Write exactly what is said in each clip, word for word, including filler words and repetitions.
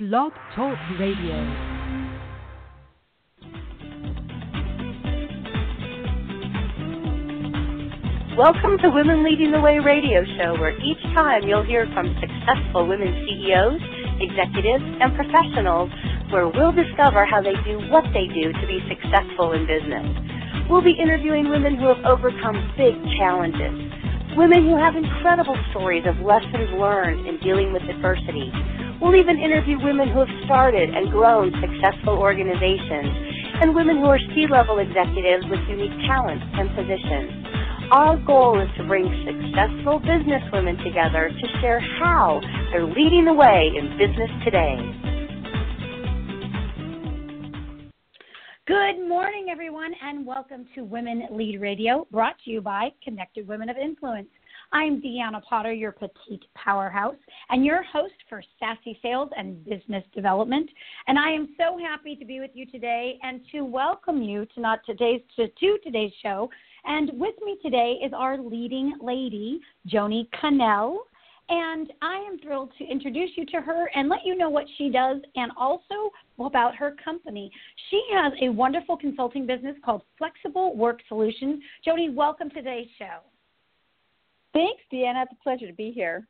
Blog Talk Radio. Welcome to Women Leading the Way radio show, where each time you'll hear from successful women C E Os, executives, and professionals, where we'll discover how they do what they do to be successful in business. We'll be interviewing women who have overcome big challenges, women who have incredible stories of lessons learned in dealing with adversity. We'll even interview women who have started and grown successful organizations, and women who are C-level executives with unique talents and positions. Our goal is to bring successful business women together to share how they're leading the way in business today. Good morning, everyone, and welcome to Women Lead Radio, brought to you by Connected Women of Influence. I'm Deanna Potter, your petite powerhouse, and your host for Sassy Sales and Business Development. And I am so happy to be with you today and to welcome you to not today's to, to today's show. And with me today is our leading lady, Joni Connell. And I am thrilled to introduce you to her and let you know what she does and also about her company. She has a wonderful consulting business called Flexible Work Solutions. Joni, welcome to today's show. Thanks, Deanna. It's a pleasure to be here.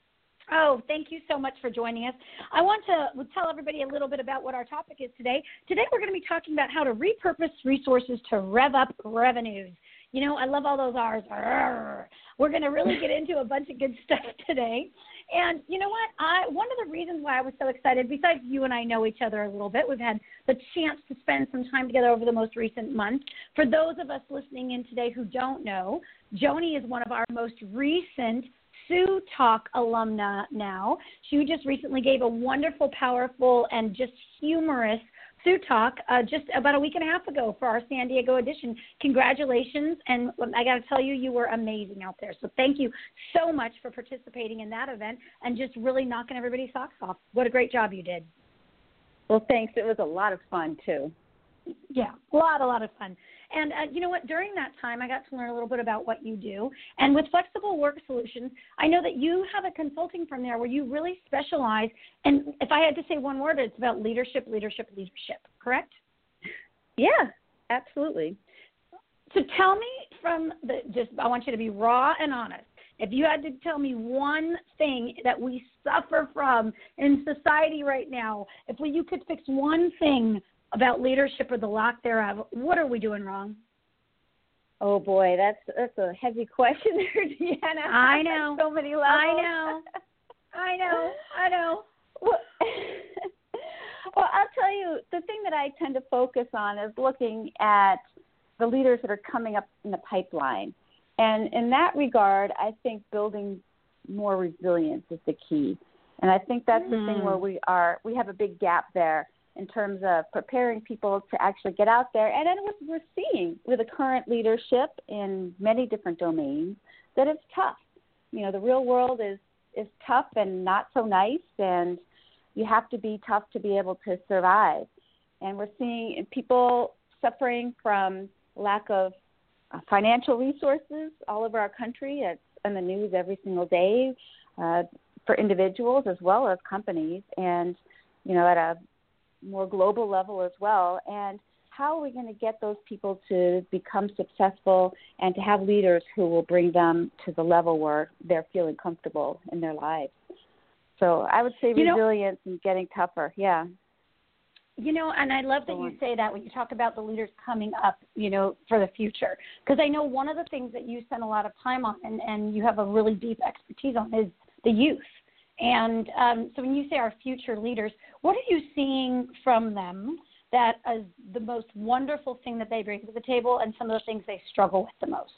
Oh, thank you so much for joining us. I want to tell everybody a little bit about what our topic is today. Today we're going to be talking about how to repurpose resources to rev up revenues. You know, I love all those R's. Arr. We're going to really get into a bunch of good stuff today. And you know what? I one of the reasons why I was so excited, besides you and I know each other a little bit, we've had the chance to spend some time together over the most recent month. For those of us listening in today who don't know, Joni is one of our most recent Sue Talk alumna now. She just recently gave a wonderful, powerful, and just humorous Sue Talk uh, just about a week and a half ago for our San Diego edition. Congratulations, and I got to tell you, you were amazing out there. So thank you so much for participating in that event and just really knocking everybody's socks off. What a great job you did. Well, thanks. It was a lot of fun, too. Yeah, a lot, a lot of fun. And uh, you know what? During that time, I got to learn a little bit about what you do. And with Flexible Work Solutions, I know that you have a consulting firm there where you really specialize. And if I had to say one word, it's about leadership, leadership, leadership. Correct? Yeah, absolutely. So tell me from the just, I want you to be raw and honest. If you had to tell me one thing that we suffer from in society right now, if we, you could fix one thing about leadership or the lack thereof, what are we doing wrong? Oh, boy, that's that's a heavy question there, Deanna. I know. So many levels. I know. I know. I know. Well, well, I'll tell you, the thing that I tend to focus on is looking at the leaders that are coming up in the pipeline. And in that regard, I think building more resilience is the key. And I think that's mm. the thing where we are, we have a big gap there in terms of preparing people to actually get out there. And then what we're seeing with the current leadership in many different domains, that it's tough. You know, the real world is, is tough and not so nice, and you have to be tough to be able to survive. And we're seeing people suffering from lack of uh, financial resources all over our country. It's in the news every single day uh, for individuals as well as companies, and, you know, at a more global level as well. And how are we going to get those people to become successful and to have leaders who will bring them to the level where they're feeling comfortable in their lives? So I would say you resilience know, and getting tougher. Yeah. You know, and I love that you say that when you talk about the leaders coming up, you know, for the future. Because I know one of the things that you spend a lot of time on and, and you have a really deep expertise on is the youth. And um, so when you say our future leaders, what are you seeing from them that is the most wonderful thing that they bring to the table and some of the things they struggle with the most?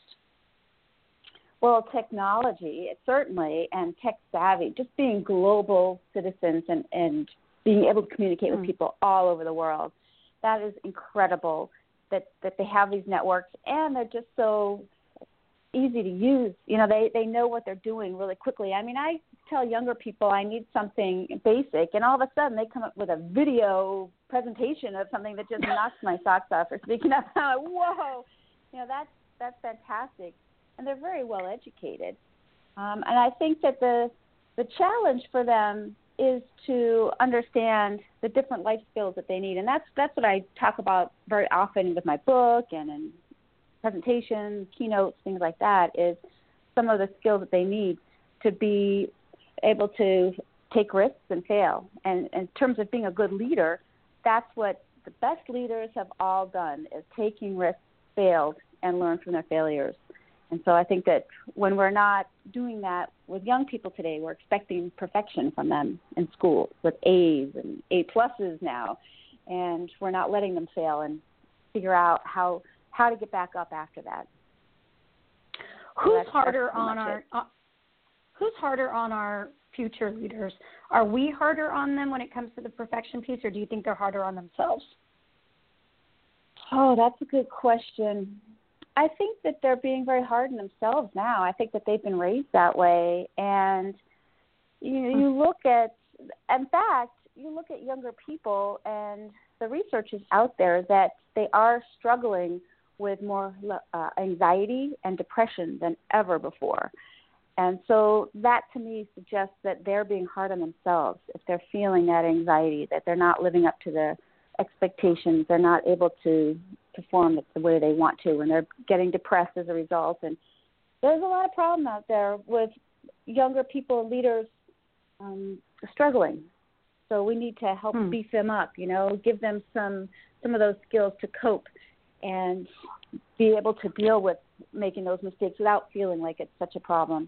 Well, technology, certainly, and tech savvy, just being global citizens and, and being able to communicate mm. with people all over the world. That is incredible that, that they have these networks, and they're just so easy to use. You know, they, they know what they're doing really quickly. I mean, I tell younger people I need something basic, and all of a sudden they come up with a video presentation of something that just knocks my socks off for speaking up. I'm like, whoa, you know, that's, that's fantastic. And they're very well educated. Um, and I think that the the challenge for them is to understand the different life skills that they need. And that's that's what I talk about very often with my book and in presentations, keynotes, things like that, is some of the skills that they need to be able to take risks and fail. And in terms of being a good leader, that's what the best leaders have all done, is taking risks, failed, and learn from their failures. And so I think that when we're not doing that with young people today, we're expecting perfection from them in school with A's and A pluses now, and we're not letting them fail and figure out how how to get back up after that. Who's so that's, harder that's on our uh, Who's harder on our future leaders? Are we harder on them when it comes to the perfection piece, or do you think they're harder on themselves? Oh, that's a good question. I think that they're being very hard on themselves now. I think that they've been raised that way. And you know, you look at, in fact, you look at younger people, and the research is out there that they are struggling with more uh, anxiety and depression than ever before. And so that, to me, suggests that they're being hard on themselves if they're feeling that anxiety, that they're not living up to their expectations, they're not able to perform the way they want to, and they're getting depressed as a result. And there's a lot of problem out there with younger people, leaders um, struggling. So we need to help hmm. beef them up, you know, give them some some of those skills to cope and be able to deal with making those mistakes without feeling like it's such a problem.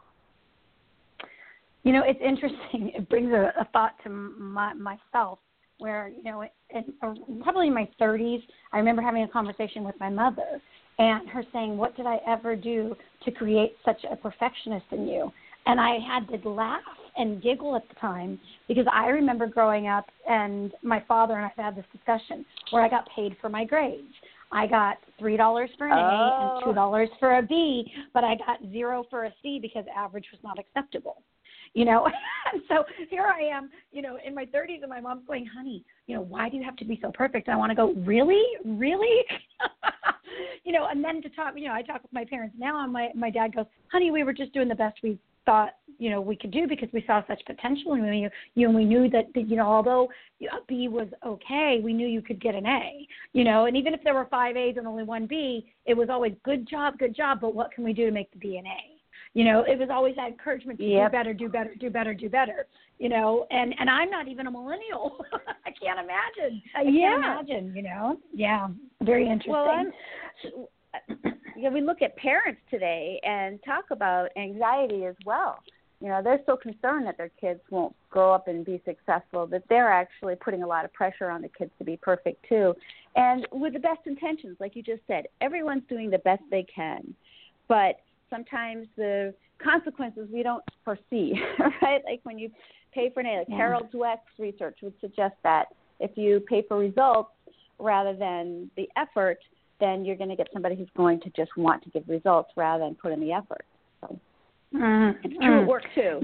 You know, it's interesting. It brings a, a thought to my, myself where, you know, in, in, probably in my thirties, I remember having a conversation with my mother and her saying, what did I ever do to create such a perfectionist in you? And I had to laugh and giggle at the time because I remember growing up, and my father and I had this discussion where I got paid for my grades. I got three dollars for an oh. A and two dollars for a B, but I got zero for a C because average was not acceptable. You know, and so here I am, you know, in my thirties, and my mom's going, honey, you know, why do you have to be so perfect? And I want to go, really? Really? You know, and then to talk, you know, I talk with my parents now, and my, my dad goes, honey, we were just doing the best we thought, you know, we could do because we saw such potential in you, you and we knew that, that, you know, although a B was okay, we knew you could get an A, you know, and even if there were five A's and only one B, it was always good job, good job, but what can we do to make the B an A? You know, it was always that encouragement to yep. do better, do better, do better, do better, you know, and, and I'm not even a millennial. I can't imagine. I yeah. can't imagine, you know. Yeah, very interesting. Well, I'm, you know, we look at parents today and talk about anxiety as well. You know, they're so concerned that their kids won't grow up and be successful that they're actually putting a lot of pressure on the kids to be perfect too. And with the best intentions, like you just said, everyone's doing the best they can. But sometimes the consequences we don't foresee, right? Like when you pay for an A, like yeah. Carol Dweck's research would suggest that if you pay for results rather than the effort, then you're going to get somebody who's going to just want to give results rather than put in the effort. So mm-hmm. it's true at work too.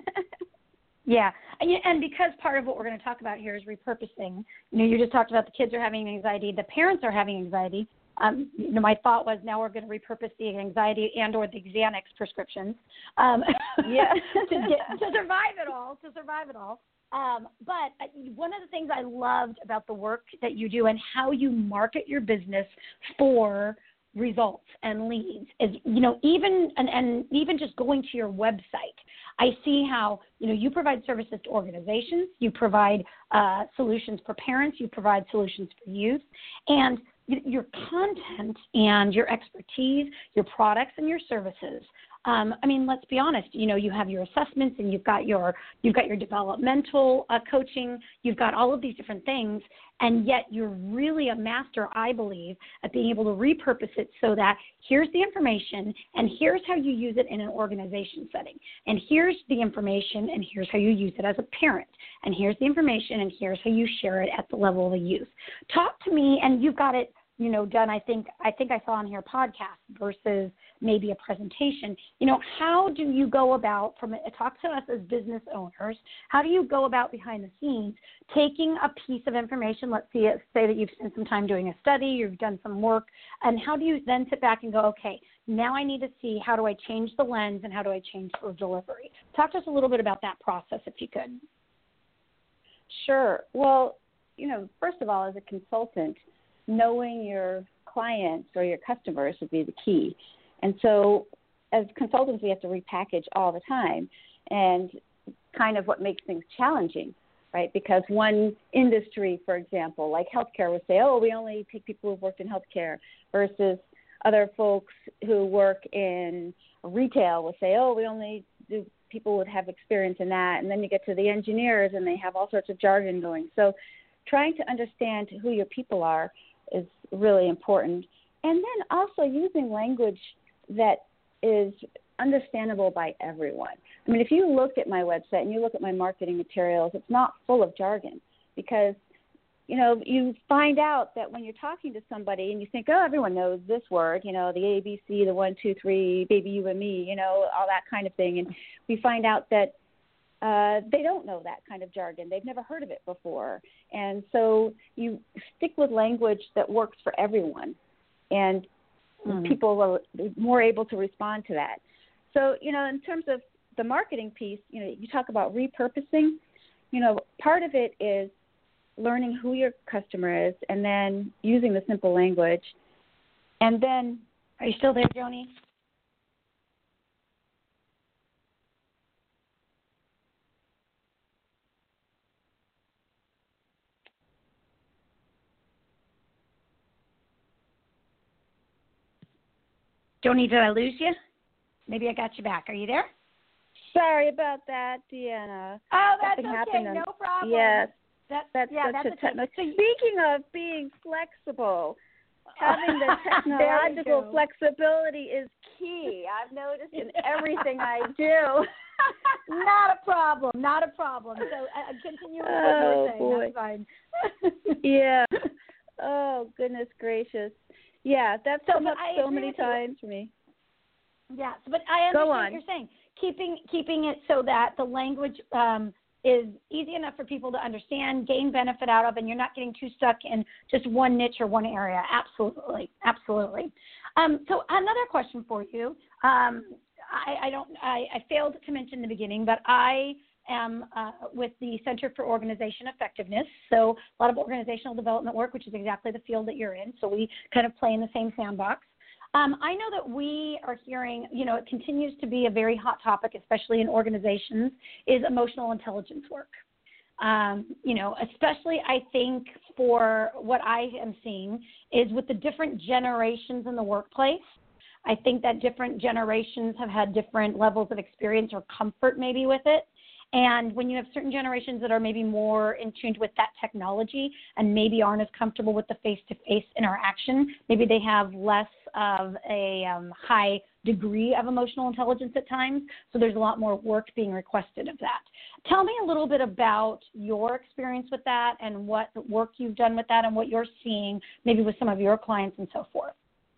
Yeah, and because part of what we're going to talk about here is repurposing. You know, you just talked about the kids are having anxiety, the parents are having anxiety. Um, you know, my thought was now we're going to repurpose the anxiety and or the Xanax prescriptions um, yeah. to, get, to survive it all, to survive it all. Um, but one of the things I loved about the work that you do and how you market your business for results and leads is, you know, even and, and even just going to your website, I see how, you know, you provide services to organizations, you provide uh, solutions for parents, you provide solutions for youth, and your content and your expertise, your products and your services. Um, I mean, let's be honest. You know, you have your assessments, and you've got your you've got your developmental uh, coaching. You've got all of these different things, and yet you're really a master, I believe, at being able to repurpose it so that here's the information, and here's how you use it in an organization setting, and here's the information, and here's how you use it as a parent, and here's the information, and here's how you share it at the level of the youth. Talk to me, and you've got it, you know, done, I think, I think I saw on here podcast versus maybe a presentation. You know, how do you go about, from talk to us as business owners, how do you go about behind the scenes taking a piece of information, let's see it, say that you've spent some time doing a study, you've done some work, and how do you then sit back and go, okay, now I need to see how do I change the lens and how do I change the delivery? Talk to us a little bit about that process if you could. Sure. Well, you know, first of all, as a consultant, knowing your clients or your customers would be the key. And so as consultants, we have to repackage all the time, and kind of what makes things challenging, right? Because one industry, for example, like healthcare would say, oh, we only take people who've worked in healthcare, versus other folks who work in retail will say, oh, we only do people would have experience in that. And then you get to the engineers and they have all sorts of jargon going. So trying to understand who your people are is really important. And then also using language that is understandable by everyone. I mean, if you look at my website and you look at my marketing materials, it's not full of jargon, because, you know, you find out that when you're talking to somebody and you think, oh, everyone knows this word, you know, the A B C, the one, two, three, baby, you and me, you know, all that kind of thing. And we find out that uh, they don't know that kind of jargon. They've never heard of it before. And so you stick with language that works for everyone, and mm-hmm. people are more able to respond to that. So, you know, in terms of the marketing piece, you know, you talk about repurposing. You know, part of it is learning who your customer is and then using the simple language. And then, are you still there, Joni? Joni, did I lose you? Maybe I got you back. Are you there? Sorry about that, Deanna. Oh, that's Something okay. On, no problem. Yes. That, that's yeah, such that's a technical. so Speaking of being flexible, having the technological flexibility is key. I've noticed in everything I do. Not a problem. Not a problem. So uh, continue with what oh, you were saying. Boy. That's fine. Yeah. Oh, goodness gracious. Yeah, that's so, come up so many you. times for me. Yeah, but I understand Go on. what you're saying. Keeping keeping it so that the language um, is easy enough for people to understand, gain benefit out of, and you're not getting too stuck in just one niche or one area. Absolutely, absolutely. Um, so another question for you. Um, I, I don't. I, I failed to mention in the beginning, but I am uh, with the Center for Organization Effectiveness. So a lot of organizational development work, which is exactly the field that you're in. So we kind of play in the same sandbox. Um, I know that we are hearing, you know, it continues to be a very hot topic, especially in organizations, is emotional intelligence work. Um, you know, especially I think for what I am seeing is with the different generations in the workplace. I think that different generations have had different levels of experience or comfort maybe with it. And when you have certain generations that are maybe more in tune with that technology and maybe aren't as comfortable with the face-to-face interaction, maybe they have less of a um, high degree of emotional intelligence at times, so there's a lot more work being requested of that. Tell me a little bit about your experience with that and what work you've done with that and what you're seeing maybe with some of your clients and so forth.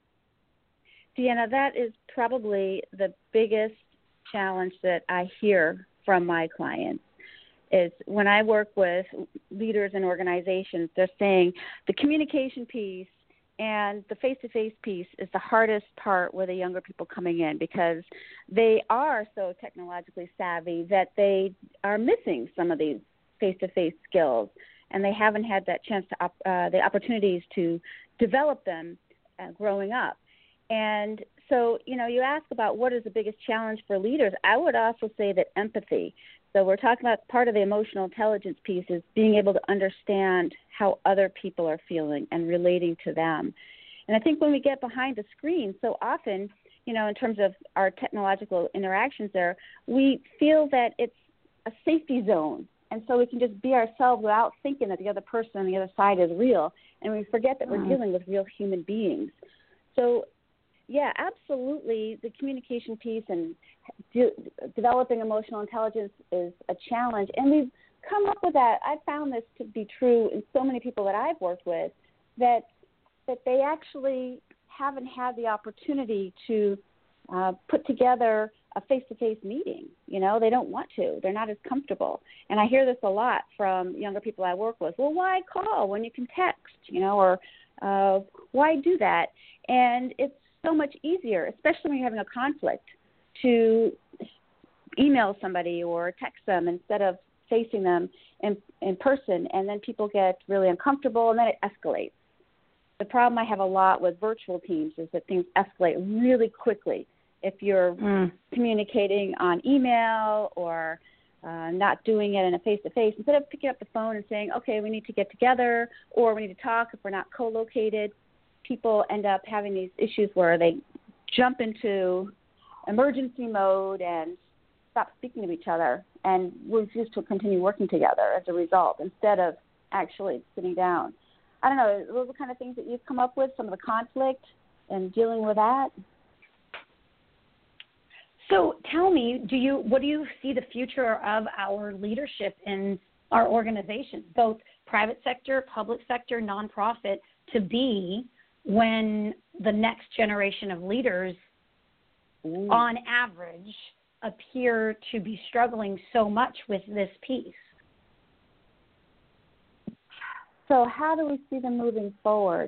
Deanna, that is probably the biggest challenge that I hear from my clients is when I work with leaders and organizations, they're saying the communication piece and the face-to-face piece is the hardest part with the younger people coming in because they are so technologically savvy that they are missing some of these face-to-face skills, and they haven't had that chance to op- uh, the opportunities to develop them uh, growing up. And so, you know, you ask about what is the biggest challenge for leaders. I would also say that empathy. So we're talking about part of the emotional intelligence piece is being able to understand how other people are feeling and relating to them. And I think when we get behind the screen, so often, you know, in terms of our technological interactions there, we feel that it's a safety zone. And so we can just be ourselves without thinking that the other person on the other side is real. And we forget that we're dealing with real human beings. So yeah, absolutely. The communication piece and de- developing emotional intelligence is a challenge. And we've come up with that. I've found this to be true in so many people that I've worked with, that that they actually haven't had the opportunity to uh, put together a face-to-face meeting. You know, they don't want to. They're not as comfortable. And I hear this a lot from younger people I work with. Well, why call when you can text, you know, or uh, why do that? And it's so much easier, especially when you're having a conflict, to email somebody or text them instead of facing them in, in person, and then people get really uncomfortable, and then it escalates. The problem I have a lot with virtual teams is that things escalate really quickly. If you're mm. communicating on email or uh, not doing it in a face-to-face, instead of picking up the phone and saying, okay, we need to get together or we need to talk if we're not co-located, people end up having these issues where they jump into emergency mode and stop speaking to each other and refuse to continue working together as a result instead of actually sitting down. I don't know, those are the kind of things that you've come up with, some of the conflict and dealing with that? So tell me, do you what do you see the future of our leadership in our organizations, both private sector, public sector, nonprofit, to be when the next generation of leaders, Ooh. on average, appear to be struggling so much with this piece? So how do we see them moving forward?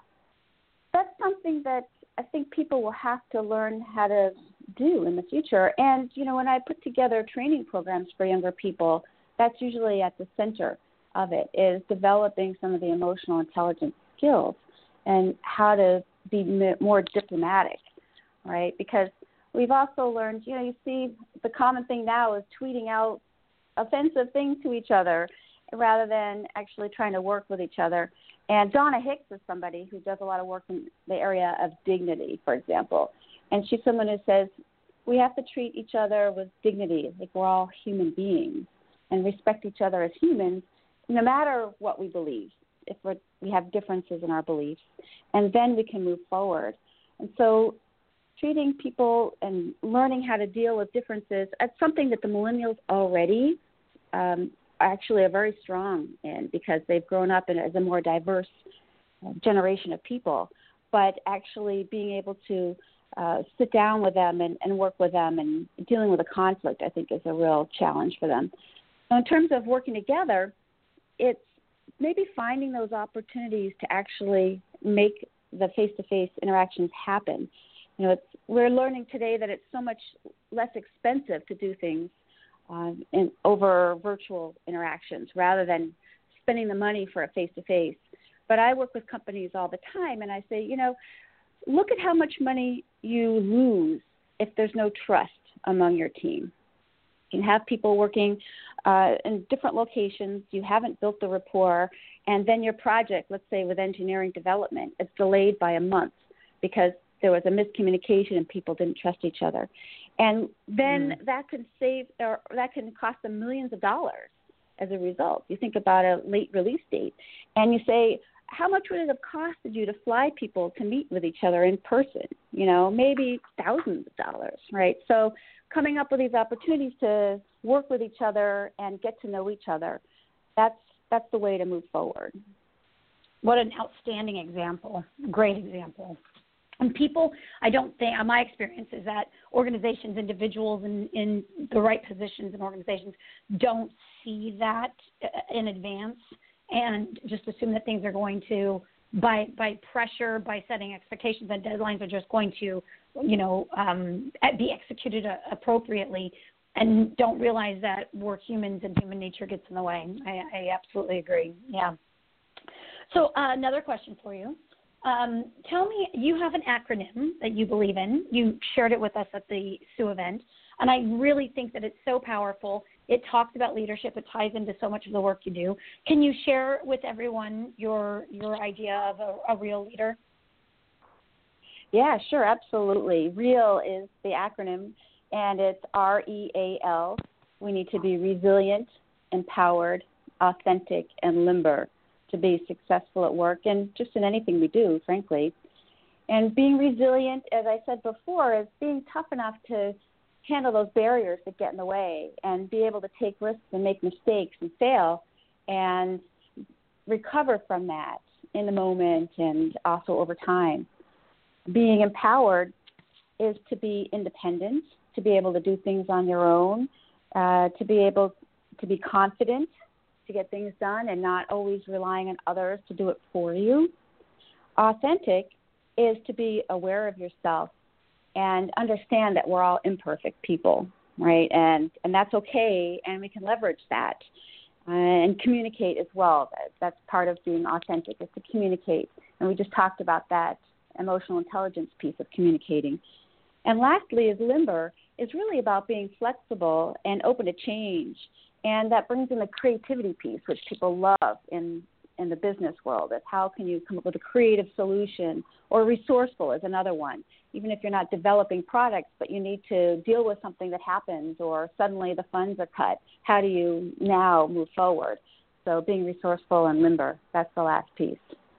That's something that I think people will have to learn how to do in the future. And, you know, when I put together training programs for younger people, that's usually at the center of it, is developing some of the emotional intelligence skills and how to be more diplomatic, right? Because we've also learned, you know, you see the common thing now is tweeting out offensive things to each other rather than actually trying to work with each other. And Donna Hicks is somebody who does a lot of work in the area of dignity, for example. And she's someone who says we have to treat each other with dignity, like we're all human beings, and respect each other as humans, no matter what we believe, if we're, we have differences in our beliefs. And then we can move forward. And so treating people and learning how to deal with differences, that's something that the millennials already um, actually are very strong in because they've grown up in, as a more diverse uh, generation of people. But actually being able to uh, sit down with them and, and work with them and dealing with a conflict, I think, is a real challenge for them. So in terms of working together, it's maybe finding those opportunities to actually make the face-to-face interactions happen. You know, it's, we're learning today that it's so much less expensive to do things um, in, over virtual interactions rather than spending the money for a face-to-face. But I work with companies all the time, and I say, you know, look at how much money you lose if there's no trust among your team. You can have people working uh, in different locations. You haven't built the rapport, and then your project, let's say with engineering development, is delayed by a month because there was a miscommunication and people didn't trust each other. And then mm. that can save, or that can cost them millions of dollars as a result. You think about a late release date, and you say, how much would it have costed you to fly people to meet with each other in person? You know, maybe thousands of dollars, right? So coming up with these opportunities to work with each other and get to know each other, that's that's the way to move forward. What an outstanding example. Great example. And people, I don't think, my experience is that organizations, individuals in, in the right positions in organizations don't see that in advance and just assume that things are going to, by by pressure, by setting expectations and deadlines, are just going to, you know, um, be executed appropriately, and don't realize that we're humans and human nature gets in the way. I, I absolutely agree. Yeah. So uh, another question for you. Um, tell me, you have an acronym that you believe in. You shared it with us at the S U event, and I really think that it's so powerful. It talks about leadership. It ties into so much of the work you do. Can you share with everyone your your idea of a, a real leader? Yeah, sure, absolutely. REAL is the acronym, and it's R E A L. We need to be resilient, empowered, authentic, and limber to be successful at work and just in anything we do, frankly. And being resilient, as I said before, is being tough enough to handle those barriers that get in the way and be able to take risks and make mistakes and fail and recover from that in the moment and also over time. Being empowered is to be independent, to be able to do things on your own, uh, to be able to be confident, to get things done and not always relying on others to do it for you. Authentic is to be aware of yourself and understand that we're all imperfect people right? And and that's okay, and we can leverage that uh, and communicate as well. That, that's part of being authentic, is to communicate. And we just talked about that emotional intelligence piece of communicating. And lastly is limber. It's really about being flexible and open to change. And that brings in the creativity piece, which people love in, in the business world. Is how can you come up with a creative solution? Or resourceful is another one. Even if you're not developing products, but you need to deal with something that happens, or suddenly the funds are cut, how do you now move forward? So being resourceful and limber, that's the last piece.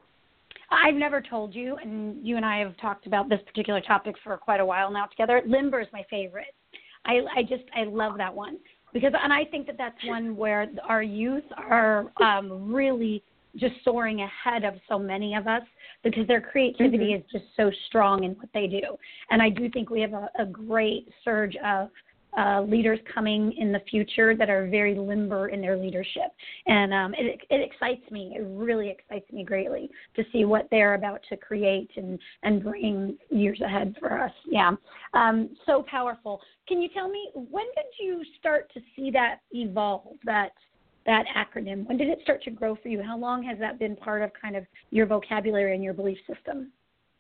I've never told you, and you and I have talked about this particular topic for quite a while now together. Limber is my favorite. I, I just, I love that one. Because, and I think that that's one where our youth are um, really just soaring ahead of so many of us, because their creativity mm-hmm. is just so strong in what they do. And I do think we have a, a great surge of uh, leaders coming in the future that are very limber in their leadership. And um, it, it excites me. It really excites me greatly to see what they're about to create and, and bring years ahead for us. Yeah. Um, so powerful. Can you tell me, when did you start to see that evolve, that that acronym? When did it start to grow for you? How long has that been part of kind of your vocabulary and your belief system?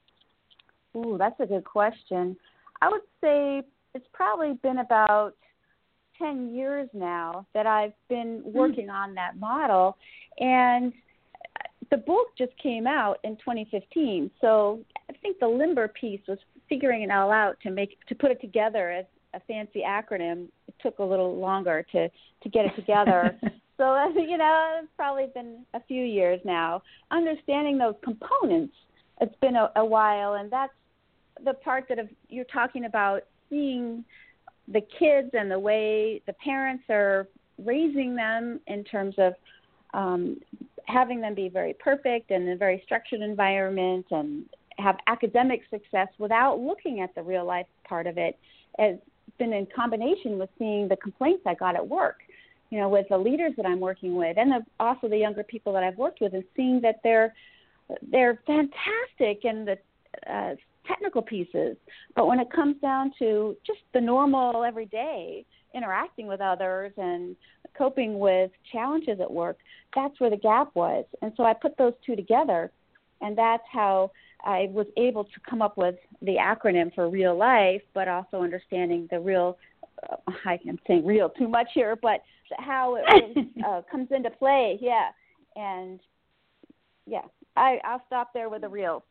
Ooh, that's a good question. I would say it's probably been about ten years now that I've been working mm. on that model. And the book just came out in twenty fifteen. So I think the limber piece was figuring it all out to make to put it together as a fancy acronym. It took a little longer to, to get it together. So, you know, it's probably been a few years now. Understanding those components, it's been a, a while, and that's the part that if you're talking about, seeing the kids and the way the parents are raising them in terms of um, having them be very perfect and in a very structured environment and have academic success without looking at the real life part of it, has been in combination with seeing the complaints I got at work, you know, with the leaders that I'm working with, and the, also the younger people that I've worked with, and seeing that they're they're fantastic in the uh, technical pieces, but when it comes down to just the normal everyday interacting with others and coping with challenges at work, that's where the gap was. And so I put those two together, and that's how I was able to come up with the acronym for real life, but also understanding the real, uh, I'm saying real too much here, but how it uh, comes into play. Yeah. And yeah, I, I'll stop there with the real.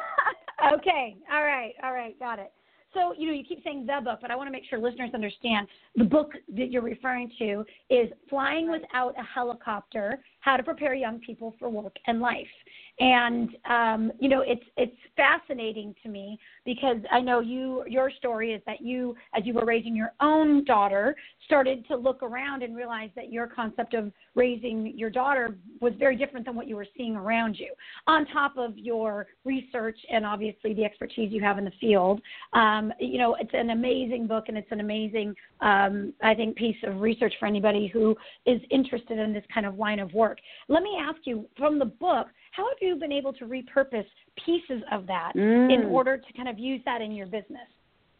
Okay. All right. All right. Got it. So, you know, you keep saying the book, but I want to make sure listeners understand the book that you're referring to is Flying right. Without a Helicopter, How to Prepare Young People for Work and Life. And, um, you know, it's it's fascinating to me because I know you your story is that you, as you were raising your own daughter, started to look around and realize that your concept of raising your daughter was very different than what you were seeing around you. On top of your research and obviously the expertise you have in the field, um, you know, it's an amazing book and it's an amazing, um, I think, piece of research for anybody who is interested in this kind of line of work. Let me ask you, from the book, how have you been able to repurpose pieces of that mm. in order to kind of use that in your business?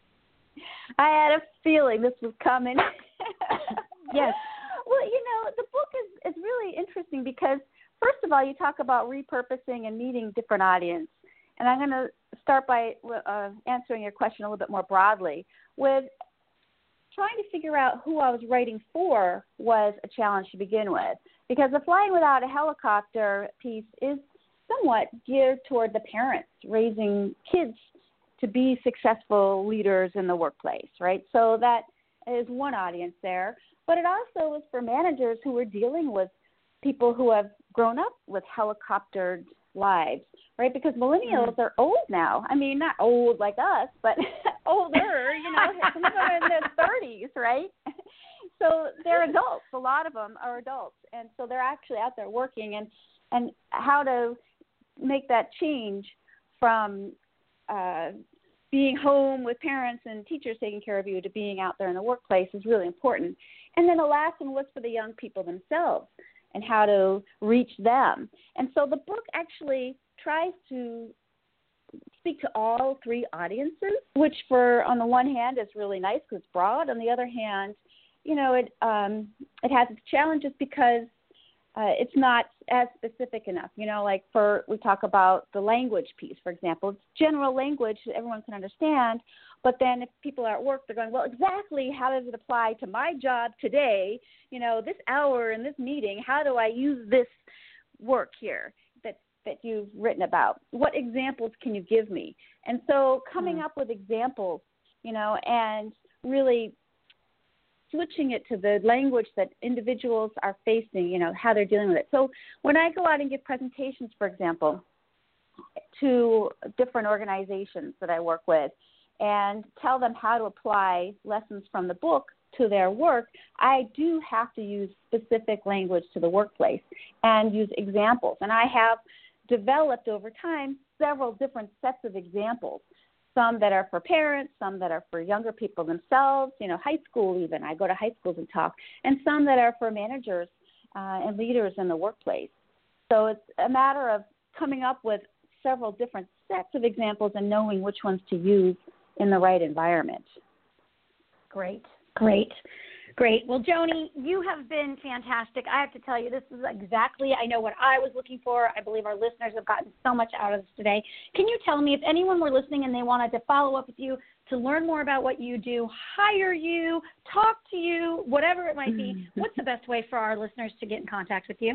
I had a feeling this was coming. Yes. Well, you know, the book is, is really interesting because, first of all, you talk about repurposing and meeting different audience. And I'm going to start by uh, answering your question a little bit more broadly. With trying to figure out who I was writing for was a challenge to begin with, because the Flying Without a Helicopter piece is somewhat geared toward the parents raising kids to be successful leaders in the workplace, right? So that is one audience there. But it also is for managers who are dealing with people who have grown up with helicoptered lives, right? Because millennials mm. are old now. I mean, not old like us, but older, you know, some of them are in their thirties, right? So they're adults. A lot of them are adults. And so they're actually out there working. And, and how to make that change from uh, being home with parents and teachers taking care of you to being out there in the workplace is really important. And then the last one was for the young people themselves and how to reach them. And so the book actually tries to speak to all three audiences, which for, on the one hand, is really nice because it's broad. On the other hand, you know, it um, it has its challenges because uh, it's not as specific enough. You know, like for, we talk about the language piece, for example. It's general language that everyone can understand, but then if people are at work, they're going, well, exactly how does it apply to my job today? You know, this hour in this meeting, how do I use this work here that that you've written about? What examples can you give me? And so coming mm. up with examples, you know, and really switching it to the language that individuals are facing, you know, how they're dealing with it. So when I go out and give presentations, for example, to different organizations that I work with and tell them how to apply lessons from the book to their work, I do have to use specific language to the workplace and use examples. And I have developed over time several different sets of examples, some that are for parents, some that are for younger people themselves, you know, high school even. I go to high schools and talk, and some that are for managers uh, and leaders in the workplace. So it's a matter of coming up with several different sets of examples and knowing which ones to use in the right environment. Great, great. Great. Well, Joni, you have been fantastic. I have to tell you, this is exactly, I know what I was looking for. I believe our listeners have gotten so much out of this today. Can you tell me, if anyone were listening and they wanted to follow up with you, to learn more about what you do, hire you, talk to you, whatever it might be, what's the best way for our listeners to get in contact with you?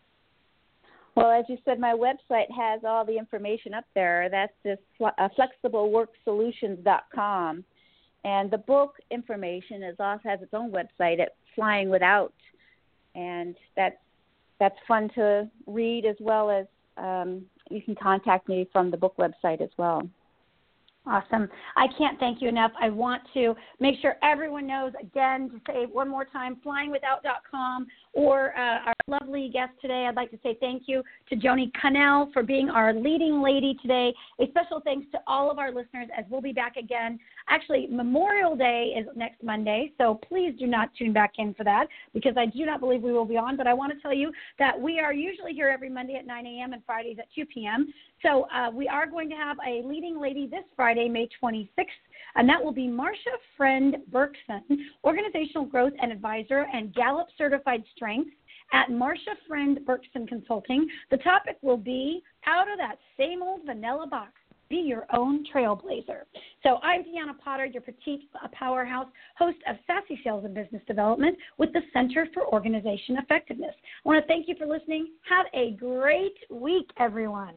Well, as you said, my website has all the information up there. That's just uh, flexible work solutions dot com. And the book information is also has its own website at Flying Without, and that's that's fun to read, as well as um, you can contact me from the book website as well. Awesome. I can't thank you enough. I want to make sure everyone knows, again, to say one more time, flying without dot com, or uh, our lovely guest today. I'd like to say thank you to Joni Connell for being our leading lady today. A special thanks to all of our listeners, as we'll be back again. Actually, Memorial Day is next Monday, so please do not tune back in for that, because I do not believe we will be on. But I want to tell you that we are usually here every Monday at nine a.m. and Fridays at two p.m. So uh, we are going to have a leading lady this Friday, May twenty-sixth, and that will be Marcia Friend Berkson, Organizational Growth and Advisor and Gallup Certified Strengths at Marcia Friend Berkson Consulting. The topic will be out of that same old vanilla box. Be your own trailblazer. So I'm Deanna Potter, your petite powerhouse, host of Sassy Sales and Business Development with the Center for Organization Effectiveness. I want to thank you for listening. Have a great week, everyone.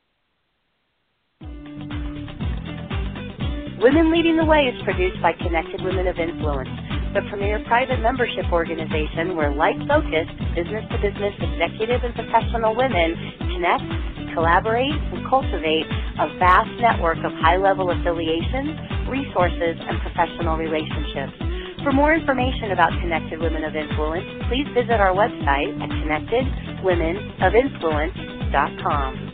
Women Leading the Way is produced by Connected Women of Influence, the premier private membership organization where like-focused, business-to-business executive and professional women connect, collaborate, and cultivate a vast network of high-level affiliations, resources, and professional relationships. For more information about Connected Women of Influence, please visit our website at connected women of influence dot com.